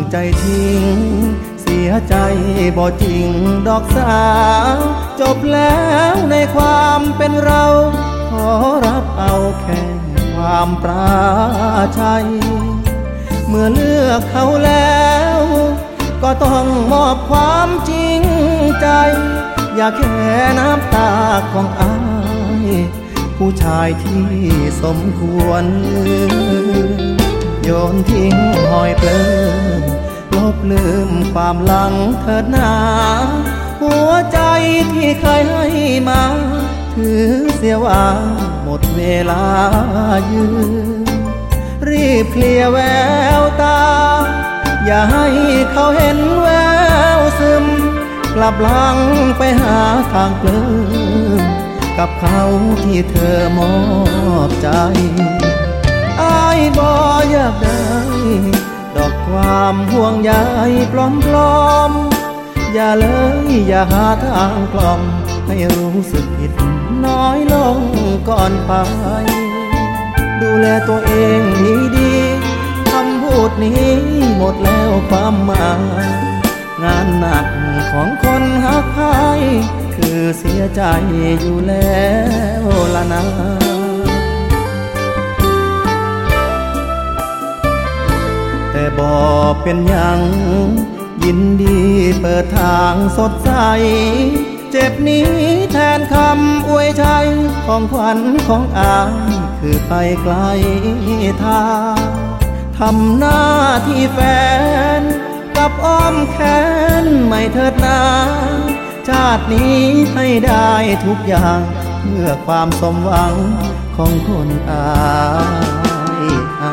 ใจทิ้งเสียใจบ่จริงดอกสาวจบแล้วในความเป็นเราขอรับเอาแค่ความปราชัยเมื่อเลือกเขาแล้วก็ต้องมอบความจริงใจอย่าแค่น้ำตาของอายผู้ชายที่สมควรโยนทิ้งหอยเปลืมลบลืมความหลังเถิดหนาหัวใจที่เคยให้มาถือเสียว่าหมดเวลายืนรีบเคลียร์แววตาอย่าให้เขาเห็นแววซึมกลับหลังไปหาทางเปลืมกับเขาที่เธอมอบใจอ้ายบ่อยากได้ดอกความห่วงใยปลอมๆอย่าเลยอย่าหาทางกล่อมให้รู้สึกผิดน้อยลงก่อนไปดูแลตัวเองดีๆคำพูดนี้หมดแล้วความหมายงานหนักของคนหักใครคือเสียใจอยู่แล้วล่ะนะแต่บ่เป็นหยังยินดีเปิดทางสดใสเจ็บนี้แทนคำอวยชัยของขวัญของอายคือไปไกลทางทำหน้าที่แฟนกับอ้อมแขนไม่เถิดนาชาตินี้ให้ได้ทุกอย่างเพื่อความสมหวังของคนอาย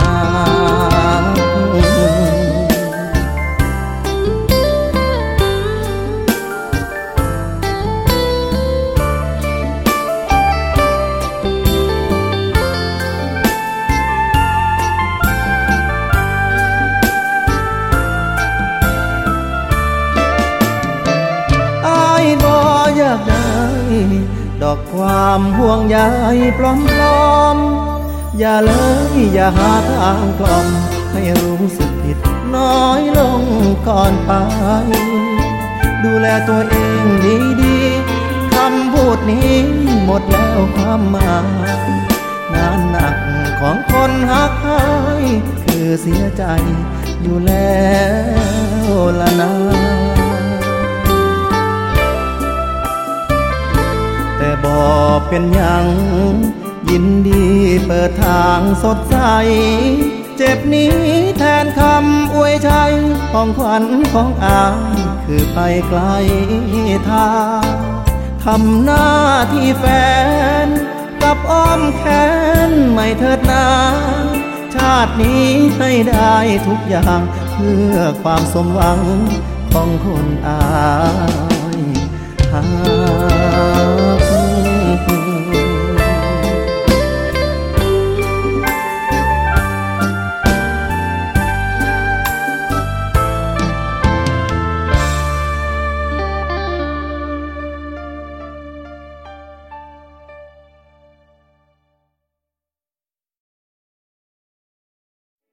อยากได้ดอกความห่วงใยปลอมๆอย่าเลยอย่าหาทางกล่อมให้รู้สึกผิดน้อยลงก่อนไปดูแลตัวเองดีๆคำพูดนี้หมดแล้วความหมายงานหนักของคนหักใครคือเสียใจอยู่แล้วล่ะนะแต่บ่เป็นหยังยินดีเปิดทางสดใสเจ็บนี้แทนคำอวยชัยของขวัญของอายคือไปไกลทางทำหน้าที่แฟนกับอ้อมแขนไม่เถิดนาชาตินี้ให้ได้ทุกอย่างเพื่อความสมหวังของคนอาย